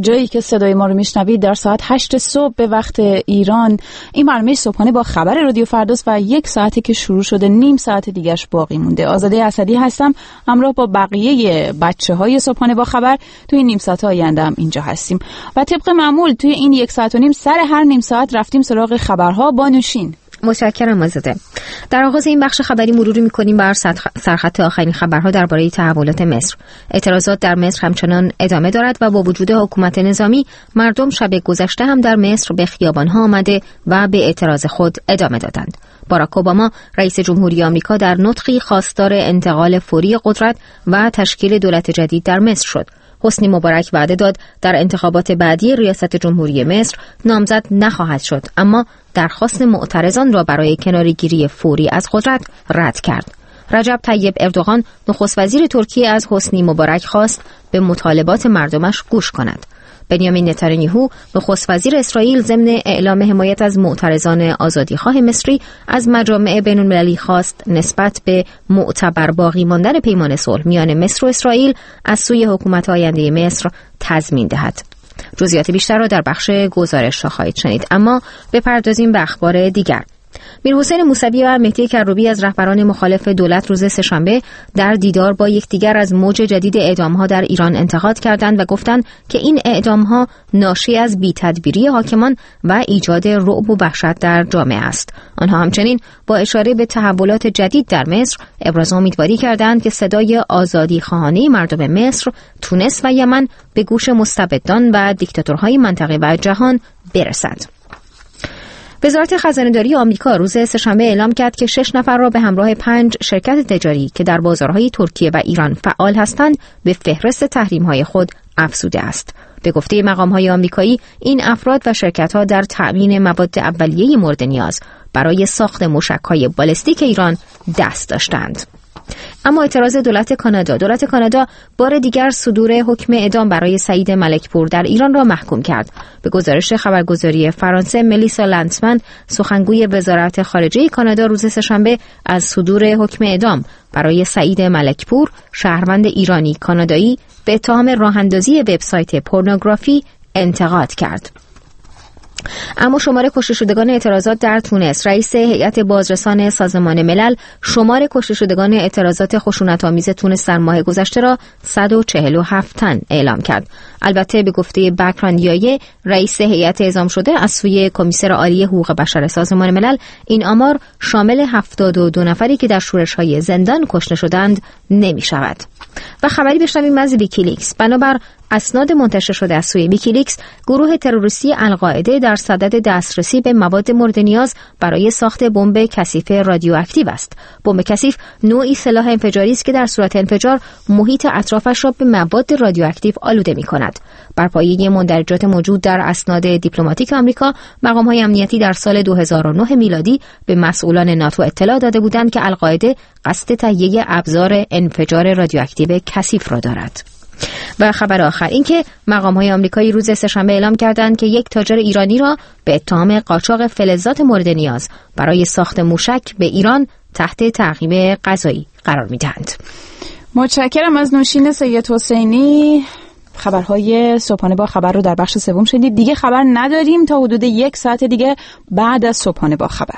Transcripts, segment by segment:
جایی که صدای ما رو میشنوید در ساعت 8 صبح به وقت ایران. این برنامه صبحانه با خبر رادیو فرداست و 1 ساعته که شروع شده، نیم ساعت دیگهش باقی مونده. آزاده اسدی هستم، همراه با بقیه بچه‌های صبحانه با خبر توی این نیم ساعت آینده هم اینجا هستیم و طبق معمول توی این 1 ساعت و نیم سر هر نیم ساعت رفتیم سراغ خبرها با نوشین. متشکرم آزاده. در آغاز این بخش خبری مروری می‌کنیم بر سرخط آخرین خبرها درباره تحولات مصر. اعتراضات در مصر همچنان ادامه دارد و با وجود حکومت نظامی، مردم شب گذشته هم در مصر به خیابان‌ها آمده و به اعتراض خود ادامه دادند. باراک اوباما رئیس جمهوری آمریکا در نطقی خواستار انتقال فوری قدرت و تشکیل دولت جدید در مصر شد. حسنی مبارک وعده داد در انتخابات بعدی ریاست جمهوری مصر نامزد نخواهد شد، اما درخواست معترضان را برای کناره‌گیری فوری از قدرت رد کرد. رجب طیب اردوغان نخست وزیر ترکیه از حسنی مبارک خواست به مطالبات مردمش گوش کند. بنیامین نتانیاهو نخست وزیر اسرائیل ضمن اعلام حمایت از معترضان آزادیخواه مصری از مجامع بین‌المللی خواست نسبت به معتبر باقی ماندن پیمان صلح میان مصر و اسرائیل از سوی حکومت آینده مصر تضمین دهد. جزئیات بیشتر را در بخش گزارش خواهید شنید، اما بپردازیم به اخبار دیگر. میرحسین موسوی و مهدی کروبی از رهبران مخالف دولت روز سه‌شنبه در دیدار با یکدیگر از موج جدید اعدام‌ها در ایران انتقاد کردند و گفتند که این اعدام‌ها ناشی از بی‌تدبیری حاکمان و ایجاد رعب و وحشت در جامعه است. آنها همچنین با اشاره به تحولات جدید در مصر ابراز امیدواری کردند که صدای آزادی‌خواهانه مردم مصر، تونس و یمن به گوش مستبدان و دیکتاتورهای منطقه و جهان برسد. وزارت خزانه‌داری آمریکا روز سه‌شنبه اعلام کرد که 6 نفر را به همراه 5 شرکت تجاری که در بازارهای ترکیه و ایران فعال هستند به فهرست تحریم‌های خود افزوده است. به گفته مقام‌های آمریکایی، این افراد و شرکت‌ها در تأمین مواد اولیه مورد نیاز برای ساخت موشک‌های بالستیک ایران دست داشتند. اما اعتراض دولت کانادا بار دیگر صدور حکم اعدام برای سعید ملکپور در ایران را محکوم کرد. به گزارش خبرگزاری فرانسه، ملیسا لنتمن سخنگوی وزارت خارجه کانادا روز سه‌شنبه از صدور حکم اعدام برای سعید ملکپور، شهروند ایرانی کانادایی، به اتهام راه‌اندازی وبسایت پورنوگرافی انتقاد کرد. اما شمار کشته شدگان اعتراضات در تونس، رئیس هیئت بازرسان سازمان ملل شمار کشته شدگان اعتراضات خشونت‌آمیز تونس در ماه گذشته را 147 تن اعلام کرد. البته به گفته بکران یایه، رئیس هیئت اعزام شده از سوی کمیسر عالی حقوق بشر سازمان ملل، این آمار شامل 72 نفری که در شورش‌های زندان کشته شدند نمی‌شود. و خبری بشنویم از ویکیلیکس. بنابر اسناد منتشر شده از سوی ویکیلیکس، گروه تروریستی القاعده در صدد دسترسی به مواد مورد نیاز برای ساخت بمب کثیف رادیواکتیو است. بمب کثیف نوعی سلاح انفجاری است که در صورت انفجار محیط اطرافش را به مواد رادیواکتیو آلوده می‌کند. بر پایه مندرجات موجود در اسناد دیپلماتیک آمریکا، مقام‌های امنیتی در سال 2009 میلادی به مسئولان ناتو اطلاع داده بودند که القاعده قصد تهیه ابزار انفجار رادیواکتیو کثیف را دارد. و خبر آخر این که مقام‌های آمریکایی روز سه‌شنبه اعلام کردند که یک تاجر ایرانی را به اتهام قاچاق فلزات مورد نیاز برای ساخت موشک به ایران تحت تعقیب قضایی قرار می‌دهند. متشکرم از نوشین سید حسینی. خبرهای صبحانه با خبر رو در بخش سوم شنیدید. دیگه خبر نداریم تا حدود 1 ساعت دیگه بعد از صبحانه با خبر.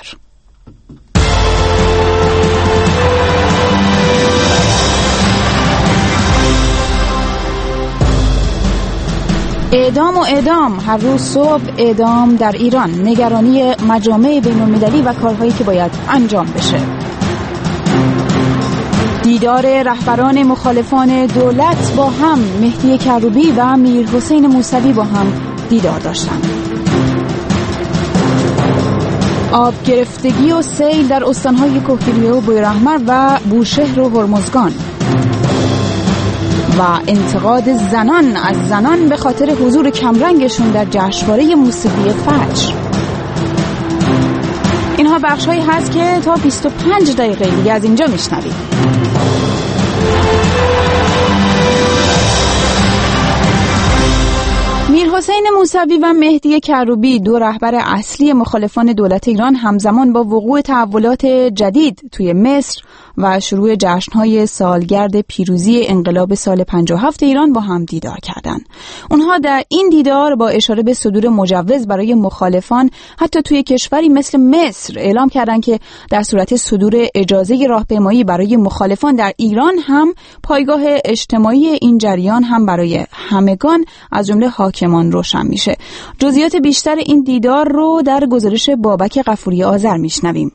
اعدام هر روز صبح اعدام در ایران، نگرانی مجامع بین‌المللی و کارهایی که باید انجام بشه. دیدار رهبران مخالفان دولت با هم، مهدی کروبی و میرحسین موسوی با هم دیدار داشتند. آب گرفتگی و سیل در استانهای کهگیلویه و بویراحمر و بوشهر و هرمزگان و انتقاد زنان از زنان به خاطر حضور کمرنگشون در جشنواره موسیقی فجر. اینها بخش‌هایی هست که تا 25 دقیقه دیگه از اینجا میشنوید. میرحسین موسوی و مهدی کروبی، دو رهبر اصلی مخالفان دولت ایران، همزمان با وقوع تحولات جدید توی مصر و شروع جشن‌های سالگرد پیروزی انقلاب سال 57 ایران با هم دیدار کردند. اونها در این دیدار با اشاره به صدور مجوز برای مخالفان حتی توی کشوری مثل مصر اعلام کردند که در صورت صدور اجازه راهپیمایی برای مخالفان در ایران هم پایگاه اجتماعی این جریان هم برای همگان از جمله حاکمان روشن میشه. جزئیات بیشتر این دیدار رو در گزارش بابک غفوری آذر میشنویم.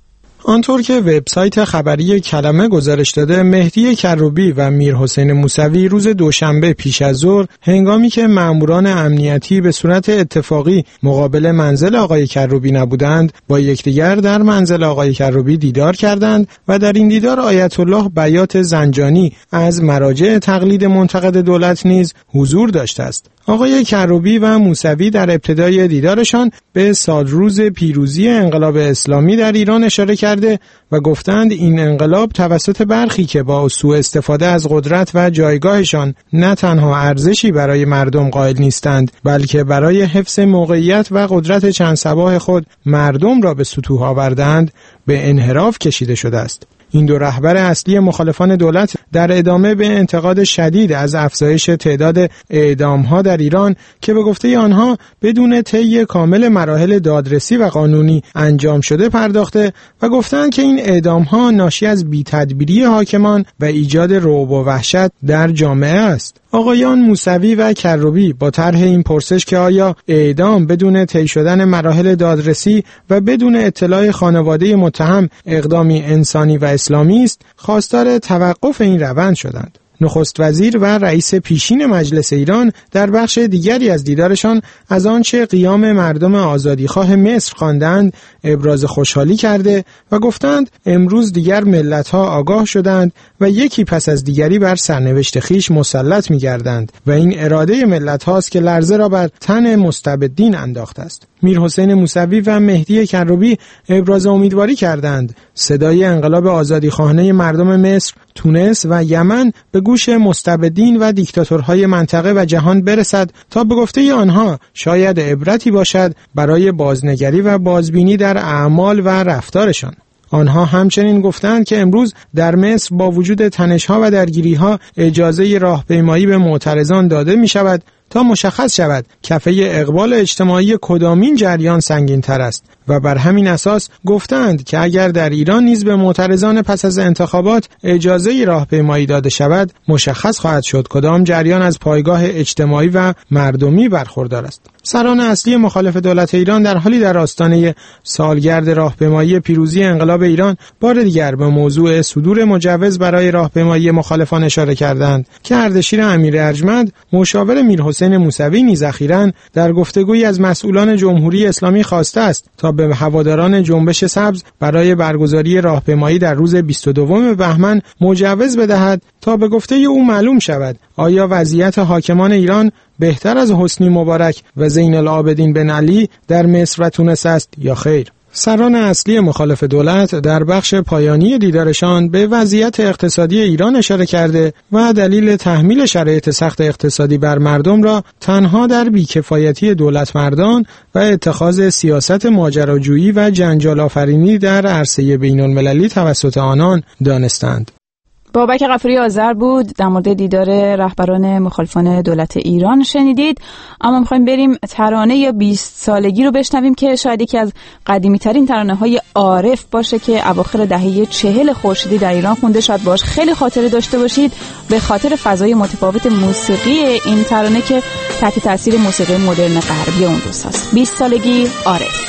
آنطور که وبسایت خبری کلمه گزارش داده، مهدی کروبی و میرحسین موسوی روز دوشنبه پیش از ظهر هنگامی که ماموران امنیتی به صورت اتفاقی مقابل منزل آقای کروبی نبودند، با یکدیگر در منزل آقای کروبی دیدار کردند و در این دیدار آیت الله بیات زنجانی از مراجع تقلید منتقد دولت نیز حضور داشته است. آقای کروبی و موسوی در ابتدای دیدارشان به سالروز پیروزی انقلاب اسلامی در ایران اشاره کرده و گفتند این انقلاب توسط برخی که با سوء استفاده از قدرت و جایگاهشان نه تنها ارزشی برای مردم قائل نیستند، بلکه برای حفظ موقعیت و قدرت چند صباح خود مردم را به سطوح آوردند، به انحراف کشیده شده است. این دو رهبر اصلی مخالفان دولت در ادامه به انتقاد شدید از افزایش تعداد اعدام‌ها در ایران که به گفته آنها بدون طی کامل مراحل دادرسی و قانونی انجام شده پرداخته و گفتند که این اعدام‌ها ناشی از بی‌تدبیری حاکمان و ایجاد رعب و وحشت در جامعه است. آقایان موسوی و کروبی با طرح این پرسش که آیا اعدام بدون طی شدن مراحل دادرسی و بدون اطلاع خانواده متهم اقدامی انسانی و اسلامی است، خواستار توقف این روند شدند. نخست وزیر و رئیس پیشین مجلس ایران در بخش دیگری از دیدارشان از آنچه قیام مردم آزادیخواه مصر خواندند ابراز خوشحالی کرده و گفتند امروز دیگر ملت‌ها آگاه شدند و یکی پس از دیگری بر سرنوشت خیش مسلط می‌گردند و این اراده ملت‌هاست که لرزه را بر تن مستبدین انداخته است. میرحسین موسوی و مهدی کروبی ابراز امیدواری کردند صدای انقلاب آزادیخواهانه مردم مصر، تونس و یمن به گوش مستبدین و دیکتاتورهای منطقه و جهان برسد تا به گفته آنها شاید عبرتی باشد برای بازنگری و بازبینی در اعمال و رفتارشان. آنها همچنین گفتند که امروز در مصر با وجود تنش‌ها و درگیری‌ها اجازه راهپیمایی به معترضان داده می‌شود تا مشخص شود کفه اقبال اجتماعی کدامین جریان سنگین تر است و بر همین اساس گفتند که اگر در ایران نیز به معترضان پس از انتخابات اجازه راهپیمایی داده شود مشخص خواهد شد کدام جریان از پایگاه اجتماعی و مردمی برخوردار است. سران اصلی مخالف دولت ایران در حالی در آستانه سالگرد راهپیمایی پیروزی انقلاب ایران بار دیگر به موضوع صدور مجوز برای راهپیمایی مخالفان اشاره کردند که اردشیر امیر ارجمند مشاور میرحسین موسوی نیز اخیراً در گفتگویی از مسئولان جمهوری اسلامی خواسته است تا به هواداران جنبش سبز برای برگزاری راهپیمایی در روز 22 بهمن مجوز بدهد تا به گفته او معلوم شود آیا وضعیت حاکمان ایران بهتر از حسنی مبارک و زین العابدین بن علی در مصر و تونس است یا خیر. سران اصلی مخالف دولت در بخش پایانی دیدارشان به وضعیت اقتصادی ایران اشاره کرده و دلیل تحمیل شرایط سخت اقتصادی بر مردم را تنها در بیکفایتی دولت مردان و اتخاذ سیاست ماجراجویی و جنجال آفرینی در عرصه بین المللی توسط آنان دانستند. بابک غفوری آذر بود در مورد دیدار رهبران مخالفان دولت ایران شنیدید. اما میخوایم بریم ترانه یا 20 سالگی رو بشنویم که شاید یکی از قدیمی ترین ترانه های عارف باشه که اواخر دهه 40 خورشیدی در ایران خونده. شاید باش خیلی خاطره داشته باشید به خاطر فضای متفاوت موسیقی این ترانه که تحت تاثیر موسیقی مدرن غربی اون روزاست. 20 سالگی عارف.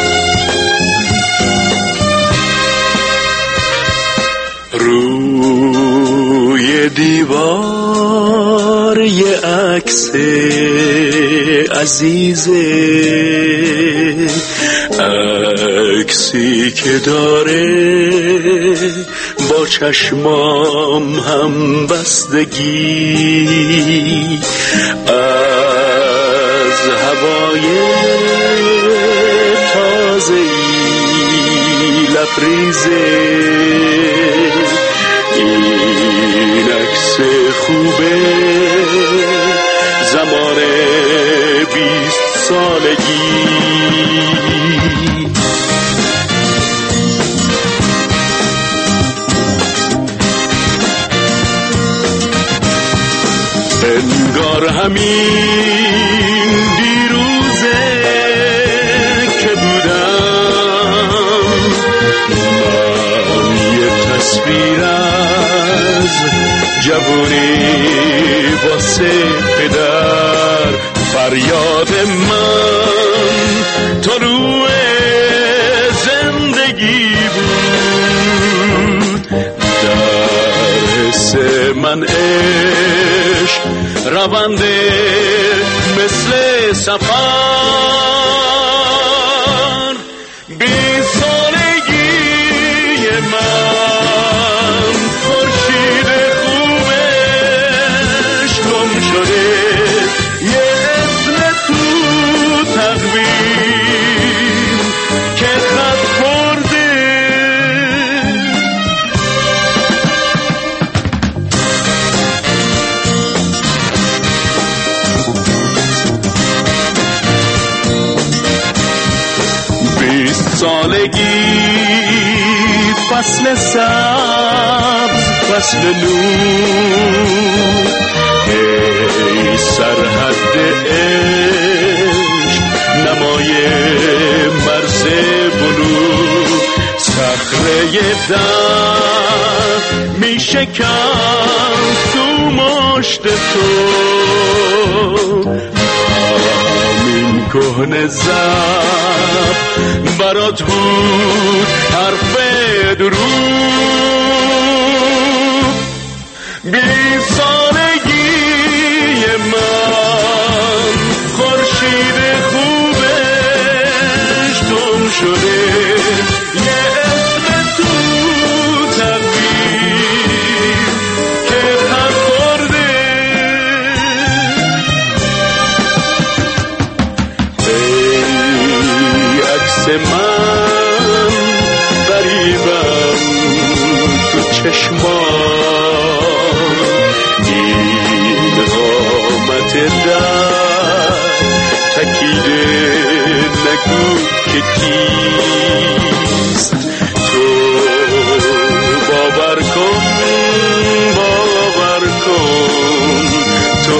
روی دیوار یه عکس عزیزه، عکسی که داره با چشمام هم بستگی، از هوای تازه‌ای لبریزه. این عکس خوبه زمان 20 سالگی. کنی واسه پدر. فریاد من طلوع زندگی بود، در حس من عشق رونده مثل سفر. 20 سالگی من خورشید خوبش گم شده، یه اسم تو تقویم که خط خورده. 20 سالگی فصل سبز، فصل نور، ای سرحد عشق نمای مرز بلور. صخره در می شکن تو مشت تو، همین کهنه زب برات بود حرف دروغ. 20 سالگی من خورشید خوبش گم شده، یه اسم تو تقویم که خط خورده. ای عکس من غریبم تو چشمان، این قامت در تکیده نگو که کیست. تو باور کن تو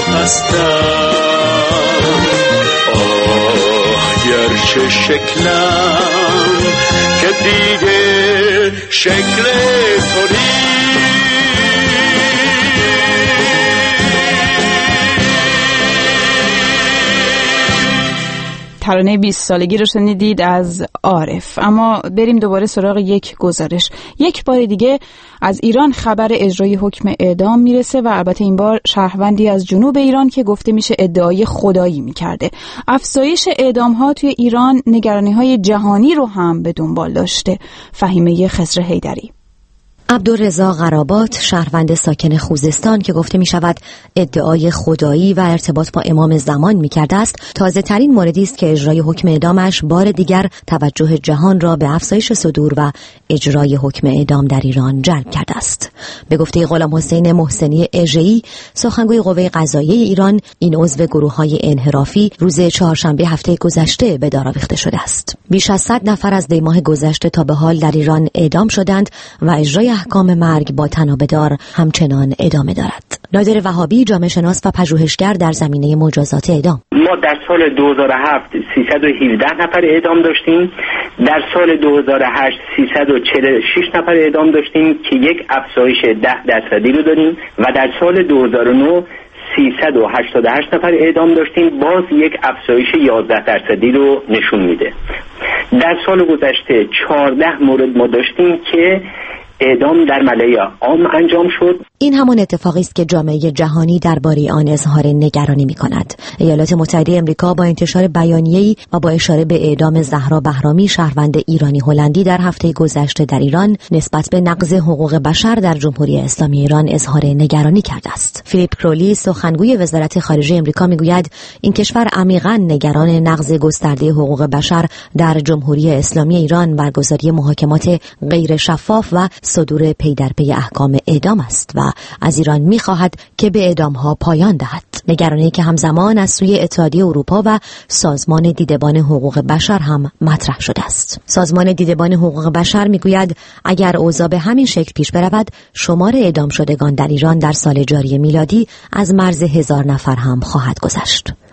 هستم. آه گرچه شکلم که دیگه شکل تو ترانه 20 سالگی رو شنیدید از عارف. اما بریم دوباره سراغ یک گزارش. یک بار دیگه از ایران خبر اجرای حکم اعدام میرسه و البته این بار شهروندی از جنوب ایران که گفته میشه ادعای خدایی میکرده. افزایش اعدام ها توی ایران نگرانی های جهانی رو هم به دنبال داشته. فهیمه خضر حیدری. عبدالرضا قرابات، شهروند ساکن خوزستان که گفته می شود ادعای خدایی و ارتباط با امام زمان می کرده است، تازه ترین موردی است که اجرای حکم اعدامش بار دیگر توجه جهان را به افزایش صدور و اجرای حکم اعدام در ایران جلب کرده است. به گفته غلام حسین محسنی اژه‌ای، سخنگوی قوه قضاییه ایران، این عضو گروه‌های انحرافی روز چهارشنبه هفته گذشته به دار آویخته شده است. بیش از 100 نفر از دی‌ماه گذشته تا به حال در ایران اعدام شدند و اجرای احکام مرگ با تنابه‌دار همچنان ادامه دارد. نادر وهابی، جامعه شناس و پژوهشگر در زمینه مجازات اعدام: ما در سال 2007 317 نفر اعدام داشتیم، در سال 2008 346 نفر اعدام داشتیم که یک افزایش 10% رو داریم و در سال 2009 388 نفر اعدام داشتیم، باز یک افزایش 11% رو نشون میده. در سال گذشته 14 مورد ما داشتیم که اعدام در ملأ عام انجام شد. این همان اتفاقی است که جامعه جهانی درباره آن اظهار نگرانی می‌کند. ایالات متحده آمریکا با انتشار بیانیه‌ای و با اشاره به اعدام زهرا بهرامی، شهروند ایرانی هلندی، در هفته گذشته در ایران نسبت به نقض حقوق بشر در جمهوری اسلامی ایران اظهار نگرانی کرده است. فیلیپ کرولی، سخنگوی وزارت خارجه آمریکا، می‌گوید این کشور عمیقاً نگران نقض گسترده حقوق بشر در جمهوری اسلامی ایران، برگزاری محاکمات غیر شفاف و صدور پی در پی احکام اعدام است و از ایران می‌خواهد که به اعدام‌ها پایان دهد. نگرانی که همزمان از سوی اتحادیه اروپا و سازمان دیدبان حقوق بشر هم مطرح شده است. سازمان دیدبان حقوق بشر می‌گوید اگر اوضاع به همین شکل پیش برود، شمار اعدام شدگان در ایران در سال جاری میلادی از مرز 1000 نفر هم خواهد گذشت.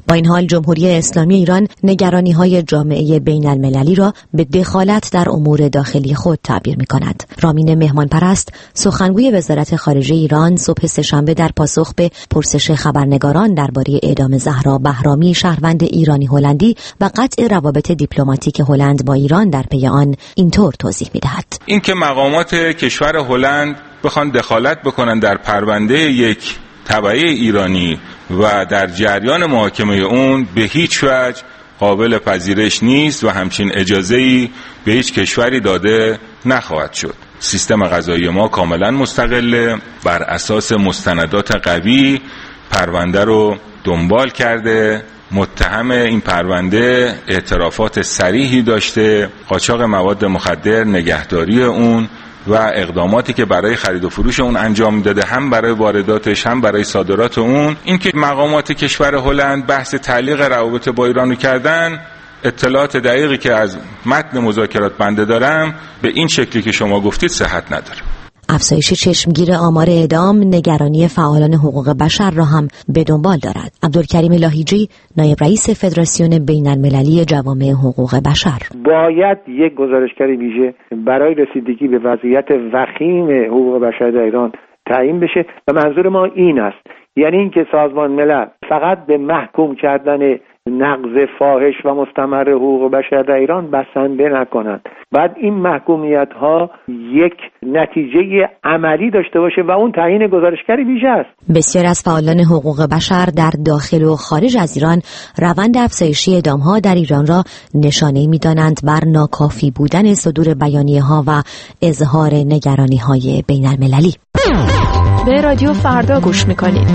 با این حال جمهوری اسلامی ایران نگرانی‌های جامعه بین‌المللی را به دخالت در امور داخلی خود تعبیر می‌کند. رامین مهمانپرست، سخنگوی وزارت خارجه ایران، صبح سه‌شنبه در پاسخ به پرسش خبرنگاران درباره اعدام زهرا بهرامی، شهروند ایرانی هلندی و قطع روابط دیپلماتیک هلند با ایران در پی آن اینطور توضیح می‌دهد. اینکه مقامات کشور هلند بخوان دخالت بکنن در پرونده یک تبعه ایرانی و در جریان محاکمه اون به هیچ وجه قابل پذیرش نیست و همچین اجازه‌ای به هیچ کشوری داده نخواهد شد. سیستم قضایی ما کاملا مستقله، بر اساس مستندات قوی پرونده رو دنبال کرده. متهم این پرونده اعترافات صریحی داشته، قاچاق مواد مخدر، نگهداری اون و اقداماتی که برای خرید و فروش اون انجام داده، هم برای وارداتش هم برای صادرات اون. اینکه مقامات کشور هلند بحث تعلیق روابط با ایران رو کردن، اطلاعات دقیقی که از متن مذاکرات بنده دارم به این شکلی که شما گفتید صحت نداره. افزایش چشمگیر آمار اعدام نگرانی فعالان حقوق بشر را هم به دنبال دارد. عبدالکریم لاهیجی، نایب رئیس فدراسیون بین‌المللی جوامع حقوق بشر: باید یک گزارشگر ویژه برای رسیدگی به وضعیت وخیم حقوق بشر در ایران تعیین بشه و منظور ما این است، یعنی اینکه سازمان ملل فقط به محکوم کردن نقض فاحش و مستمر حقوق بشر در ایران بسنده نکنند. بعد این محکومیت ها یک نتیجه عملی داشته باشه و اون تعیین گزارشگری ویژه است. بسیار از فعالان حقوق بشر در داخل و خارج از ایران روند افزایشی اعدام ها در ایران را نشانه‌ای می‌دانند بر ناکافی بودن صدور بیانیه ها و اظهار نگرانی های بین المللی. به رادیو فردا گوش می‌کنید.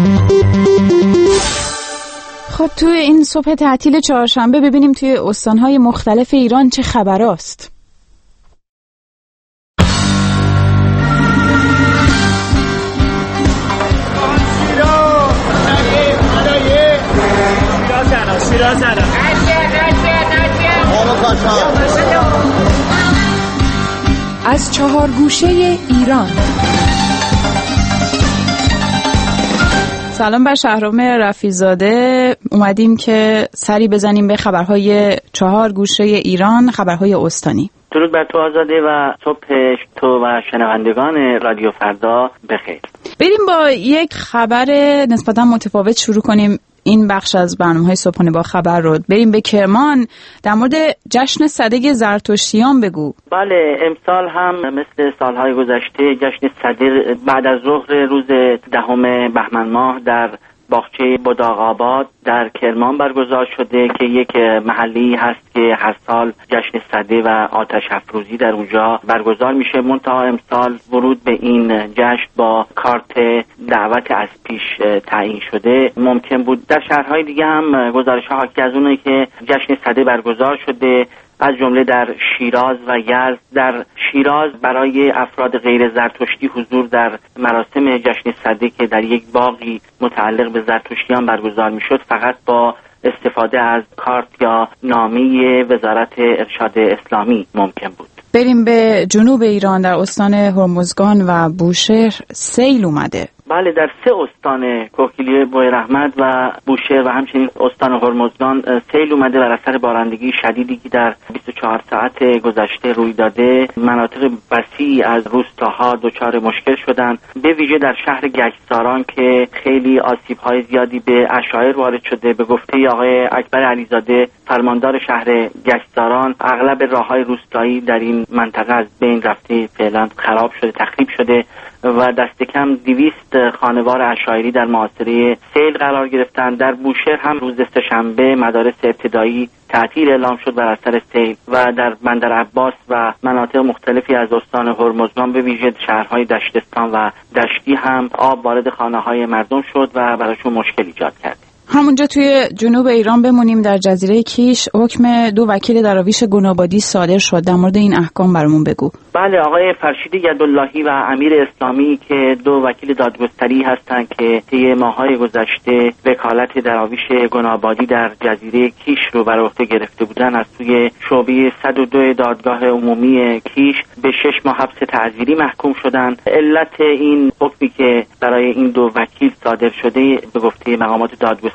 خب توی این صبح تعطیل چهارشنبه ببینیم توی استانهای مختلف ایران چه خبراست. از 4 گوشه ایران. سلام بر شهرام رفیع‌زاده، اومدیم که سری بزنیم به خبرهای 4 گوشه ایران، خبرهای استانی. درود بر تو آزاده و صبح تو و شنوندگان رادیو فردا بخیر. بریم با یک خبر نسبتا متفاوت شروع کنیم این بخش از برنامه‌های صبحانه با خبر رو. بریم به کرمان، در مورد جشن سده زرتشتیان بگو. بله، امسال هم مثل سالهای گذشته جشن سده بعد از ظهر روز 10 بهمن ماه در باغچه بداغ‌آباد در کرمان برگزار شده که یک محلی هست که هر سال جشن سده و آتش افروزی در اونجا برگزار میشه. منتها امسال ورود به این جشن با کارت دعوت از پیش تعیین شده. ممکن بود در شهرهای دیگه هم گزارش‌ها حاکی از اونه که جشن سده برگزار شده، از جمله در شیراز و یزد. در شیراز برای افراد غیر زرتشتی حضور در مراسم جشن سده که در یک باغی متعلق به زرتشتیان برگزار میشد فقط با استفاده از کارت یا نامه وزارت ارشاد اسلامی ممکن بود. بریم به جنوب ایران، در استان هرمزگان و بوشهر سیل اومده. بله، در 3 استان کوهگیلوی بویراحمد و بوشهر و همچنین استان هرمزگان سیل اومده بر اثر بارندگی شدیدی که در 24 ساعت گذشته روی داده. مناطق وسیعی از روستاها دچار مشکل شدند، به ویژه در شهر گچساران که خیلی آسیب‌های زیادی به عشایر وارد شده. به گفته آقای اکبر علیزاده فرماندار شهر گچساران، اغلب راه‌های روستایی در این منطقه از بین رفته، فعلا خراب شده، تخریب شده و دست کم 200 خانوار عشایری در محاصره سیل قرار گرفتند. در بوشهر هم روز سه‌شنبه مدارس ابتدایی تعطیل اعلام شد بر اثر سیل و در بندر عباس و مناطق مختلفی از استان هرمزگان به ویژه شهرهای دشتستان و دشتی هم آب وارد خانه‌های مردم شد و براشون مشکل ایجاد کرد. همونجا توی جنوب ایران بمونیم، در جزیره کیش حکم 2 وکیل دراویش گنابادی صادر شد. در مورد این احکام برامون بگو. بله، آقای فرشید یداللهی و امیر اسلامی که 2 وکیل دادگستری هستند که طی ماه‌های گذشته وکالت دراویش گنابادی در جزیره کیش رو بر عهده گرفته بودند، از سوی شعبه 102 دادگاه عمومی کیش به 6 ماه حبس تعزیری محکوم شدند. علت این حکمی که برای این 2 وکیل صادر شده به گفته مقامات دادگستری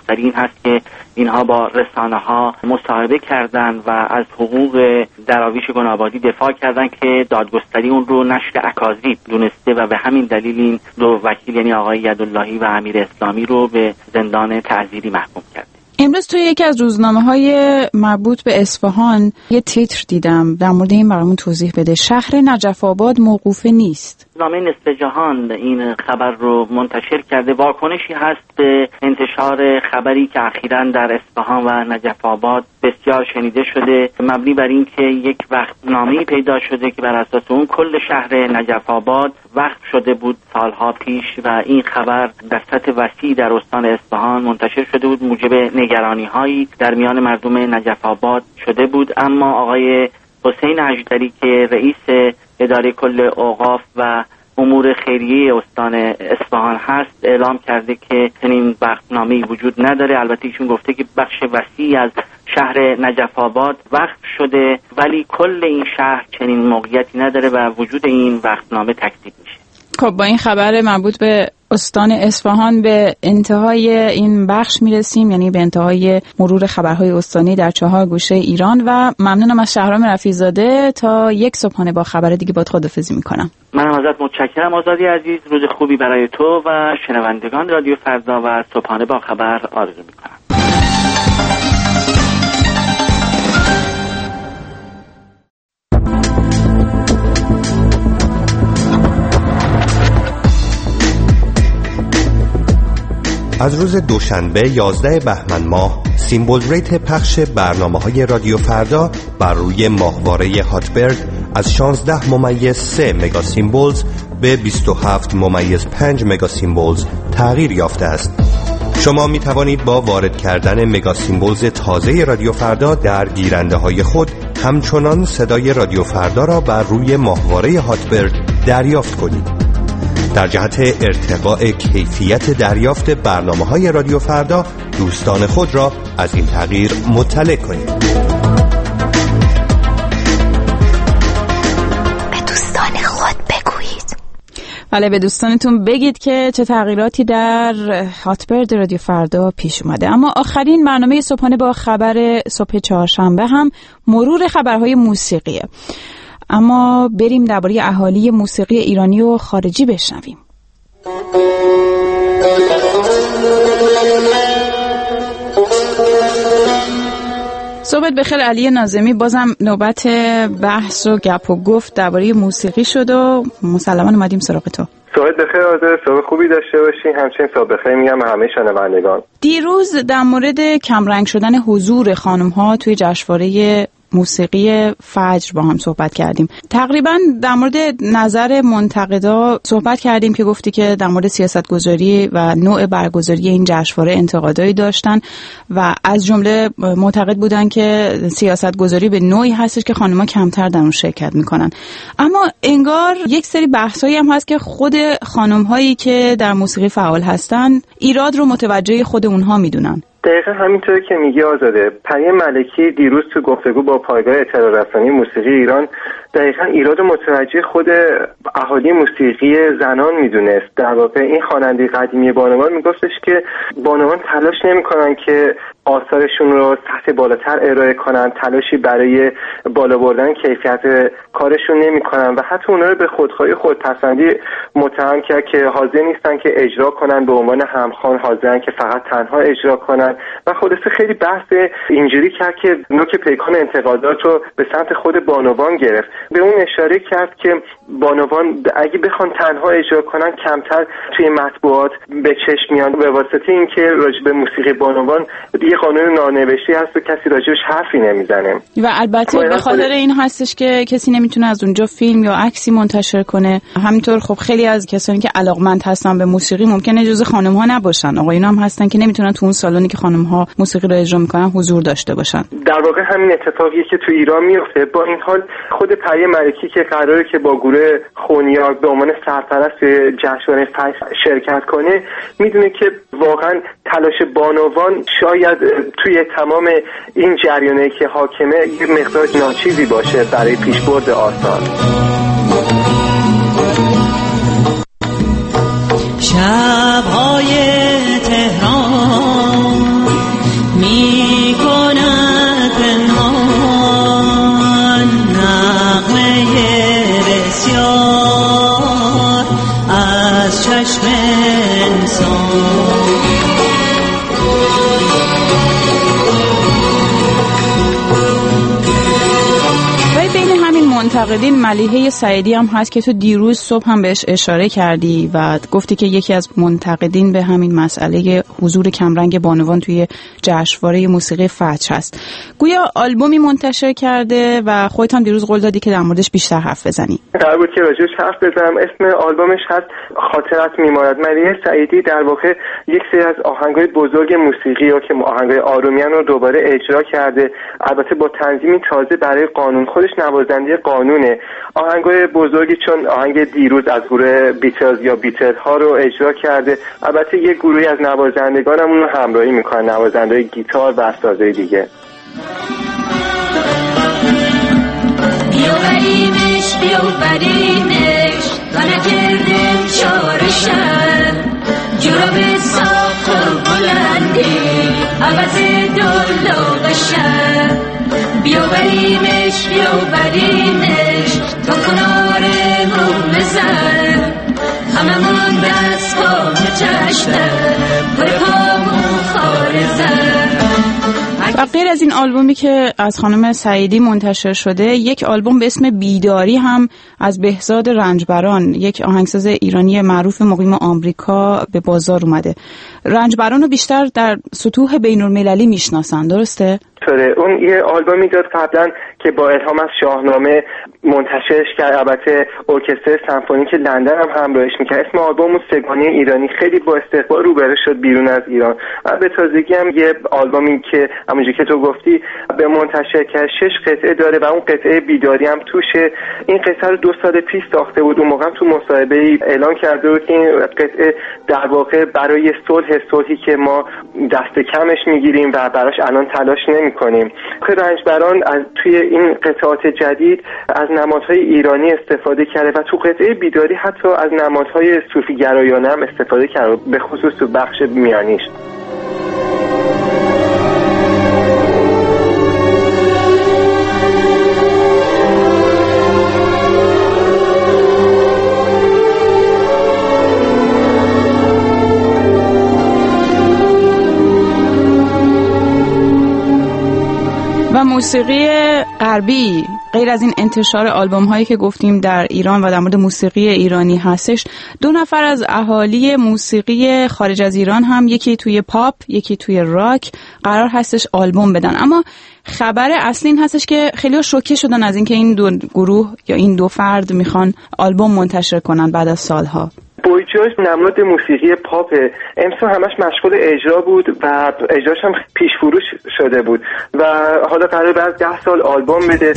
دادگستری این هست که اینها با رسانه‌ها مصاحبه کردند و از حقوق دراویش گنابادی دفاع کردند که دادگستری اون رو نشر اکاذیب دونسته و به همین دلیل این دو وکیل یعنی آقای یداللهی و امیر اسلامی رو به زندان تعزیری محکوم کرد. امروز توی یکی از روزنامه‌های مربوط به اصفهان یه تیتر دیدم در مورد این برامون توضیح بده. شهر نجف آباد موقوفه نیست. روزنامه نصف جهان این خبر رو منتشر کرده. واکنشی هست به انتشار خبری که اخیراً در اصفهان و نجف آباد بسیار شنیده شده، مبنی بر این که یک وقتنامه‌ای پیدا شده که بر اساس اون کل شهر نجف آباد وقف شده بود سالها پیش و این خبر در سطح وسیع در استان اصفهان منتشر شده بود، موجب نگرانی‌هایی در میان مردم نجف آباد شده بود. اما آقای حسین اژدری که رئیس اداره کل اوقاف و امور خیریه استان اصفهان هست اعلام کرده که چنین وقتنامه‌ای وجود نداره. البته ایشون گفته که بخش وسیعی از شهر نجف آباد وقف شده ولی کل این شهر چنین موقعیتی نداره و وجود این وقتنامه تکذیب میشه. خب با این خبر مربوط به استان اصفهان به انتهای این بخش میرسیم، یعنی به انتهای مرور خبرهای استانی در 4 گوشه ایران و ممنونم از شهرام رفیع‌زاده. تا یک صبحانه با خبر دیگه باهات خداحافظی میکنم. منم ازت متشکرم آزادی عزیز. روز خوبی برای تو و شنوندگان رادیو فردا و صبحانه با خبر آرزو میکنم. از روز دوشنبه 11 بهمن ماه سیمبل ریت پخش برنامه‌های رادیو فردا بر روی ماهواره هاتبرد از 16.3 مگا سیمبلز به 27.5 مگا سیمبلز تغییر یافته است. شما می توانید با وارد کردن مگا سیمبلز تازه رادیو فردا در گیرنده‌های خود همچنان صدای رادیو فردا را بر روی ماهواره هاتبرد دریافت کنید. در جهت ارتقاء کیفیت دریافت برنامه‌های رادیو فردا دوستان خود را از این تغییر مطلع کنید. به دوستان خود بگویید. بله، به دوستانتون بگید که چه تغییراتی در هاتبرد رادیو فردا پیش اومده. اما آخرین برنامه صبحانه با خبر صبح چهارشنبه هم مرور خبرهای موسیقیه. اما بریم درباره اهالی موسیقی ایرانی و خارجی بشنویم. صحبت بخیر علی ناظمی. بازم نوبت بحث و گپ و گفت درباره موسیقی شد و مسلماً اومدیم سراغ تو. صحبت بخیر آذر، صبح خوبی داشته باشین. همچنین صبح بخیر میگم همه شنوندگان. دیروز در مورد کمرنگ شدن حضور خانم‌ها توی جشنواره موسیقی فجر با هم صحبت کردیم. تقریبا در مورد نظر منتقدا صحبت کردیم که گفتی که در مورد سیاستگذاری و نوع برگزاری این جشنواره انتقادایی داشتن و از جمله معتقد بودن که سیاستگذاری به نوعی هستش که خانم‌ها کمتر در اون شرکت میکنن. اما انگار یک سری بحثایی هم هست که خود خانم‌هایی که در موسیقی فعال هستن ایراد رو متوجه خود اونها میدونن. دقیقا همینطوری که میگی آزاده. پری ملکی دیروز تو گفتگو با پایگاه اطلاع رسانی موسیقی ایران دقیقا ایراد متوجه خود اهالی موسیقی زنان میدونست. در واقع این خواننده قدیمی بانوان میگفتش که بانوان تلاش نمیکنن که آثارشون رو سطح بالاتر ارائه کنن، تلاشی برای بالا بردن کیفیت کارشون نمیکنن و حتی اونا رو به خودخواهی خودپسندی متهم کرد که حاضر نیستن که اجرا کنن، به عنوان همخوان حاضرن که فقط تنها اجرا کنن و خلاصه خیلی بحث اینجوری کرد که نوک پیکان انتقادات رو به سمت خود بانوان گرفت. به اون اشاره کرد که بانوان اگه بخوان تنها اجرا کنن کمتر توی مطبوعات به چشم میان، به واسطه اینکه راجع به موسیقی بانوان یه قانون نانوشته هست و کسی راجعش حرفی نمیزنه و البته به خاطر این هستش که کسی نمیتونه از اونجا فیلم یا عکسی منتشر کنه. همینطور خب خیلی از کسانی که علاقمند هستن به موسیقی ممکنه جزء خانم‌ها نباشن، آقایون هم هستن که نمیتونن تو اون سالونی که خانم‌ها موسیقی رو اجرا میکنن حضور داشته باشن. در واقع همین اتفاقیه که تو ایران میفته. با این حال خود پری ملکی که قراره که با گروه خونیاگ به عنوان سرپرست جشنواره فجر شرکت کنه میدونه که واقعا تلاش بانوان شاید توی تمام این جریانه که حاکمه یه مقدار ناچیزی باشه برای پیشبرد آثار. شب‌های تهران منتقدین ملیحه سعیدی هم هست که تو دیروز صبح هم بهش اشاره کردی و گفتی که یکی از منتقدین به همین مسئله حضور کمرنگ بانوان توی جشنواره موسیقی فجر هست. گویا آلبومی منتشر کرده و خودت هم دیروز قول دادی که در موردش بیشتر حرف بزنی. قرار بود که راجعش حرف بزنم. اسم آلبومش هست خاطرت میماند. ملیحه سعیدی در واقع یک سری از آهنگای بزرگ موسیقی که آهنگای آرومیان رو دوباره اجرا کرده، البته با تنظیمی تازه برای قانون. خودش نوازنده قانونه. آهنگای بزرگی چون آهنگ دیروز از گروه بیتلز یا بیتل ها رو اجرا کرده. البته یک گروهی از نوازندگان هم اون رو همراهی میکنن، نوازنده گیتار و سازهای دیگه. بیاورینش تا نکردیم چارشم جراب ساق و بلندی عوض دلاغشم بیاورینش تا کنار روم زن هممون دست پا چشمم پر پامون خارزم. و غیر از این آلبومی که از خانم سعیدی منتشر شده، یک آلبوم به اسم بیداری هم از بهزاد رنجبران، یک آهنگساز ایرانی معروف مقیم آمریکا، به بازار اومده. رنجبران رو بیشتر در سطوح بین‌المللی میشناسن، درسته؟ اون یه آلبومی داد قبلا که با الهام از شاهنامه منتشرش کرد، البته ارکستر سمفونیک لندن هم همراهش میکرد. اسم آلبوم سگانی ایرانی خیلی با استقبال روبرو شد بیرون از ایران. و به تازگی هم یه آلبومی که همونجوری که تو گفتی به منتشر کرد 6 قطعه داره و اون قطعه بیداری هم توشه. این قطعه رو 2 سال پیش ساخته بود. اون موقع تو مصاحبه‌ای اعلام کرده بود که این قطعه در واقع برای صلحی که ما دست کمش میگیریم و براش الان تلاش نمی‌کنیم. رنجبران از توی این قطعات جدید از نمادهای ایرانی استفاده کرده و تو قطعه بیداری حتی از نمادهای صوفی گرایانه هم استفاده کرده، به خصوص تو بخش میانیش. و موسیقی غربی غیر از این انتشار آلبوم هایی که گفتیم در ایران و در مورد موسیقی ایرانی هستش، 2 نفر از اهالی موسیقی خارج از ایران هم، یکی توی پاپ یکی توی راک، قرار هستش آلبوم بدن. اما خبر اصلی این هستش که خیلی شوکه شدن از اینکه این 2 گروه یا این 2 فرد میخوان آلبوم منتشر کنن بعد از سالها. بوی جورج نماد موسیقی پاپ امسال همش مشغول اجرا بود و اجراش هم پیش فروش شده بود و حالا قراره بعد 10 سال آلبوم بده.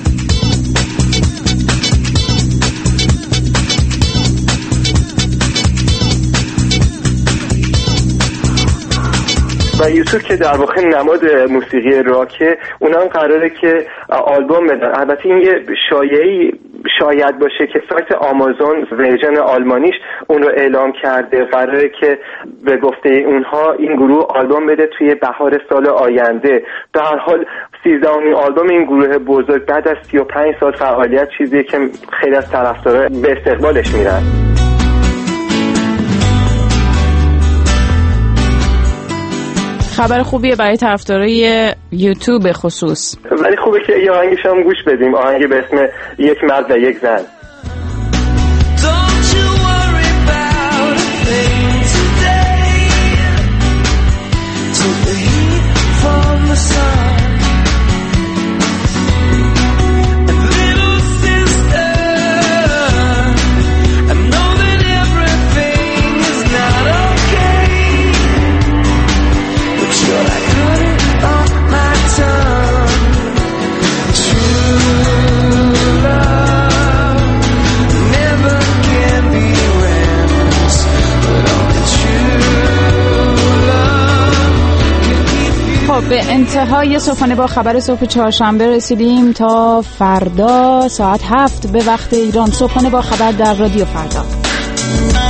و یوتیوب که در واقع نماد موسیقی راکه، اونا هم قراره که آلبوم بدن. البته این یه شایعی شاید باشه که سایت آمازون ورژن آلمانیش اون رو اعلام کرده، قراره که به گفته اونها این گروه آلبوم بده توی بهار سال آینده. در هر حال 13مین آلبوم این گروه بزرگ بعد از 35 سال فعالیت، چیزی که خیلی از طرفدارا به استقبالش میرن. خبر خوبیه برای طرفدارای یوتیوب به خصوص. ولی خوبه که یه آهنگش هم گوش بدیم، آهنگ به اسم یک مرد و یک زن. به انتهای صبحانه با خبر صبح چهارشنبه رسیدیم. تا فردا ساعت 7 به وقت ایران صبحانه با خبر در رادیو فردا.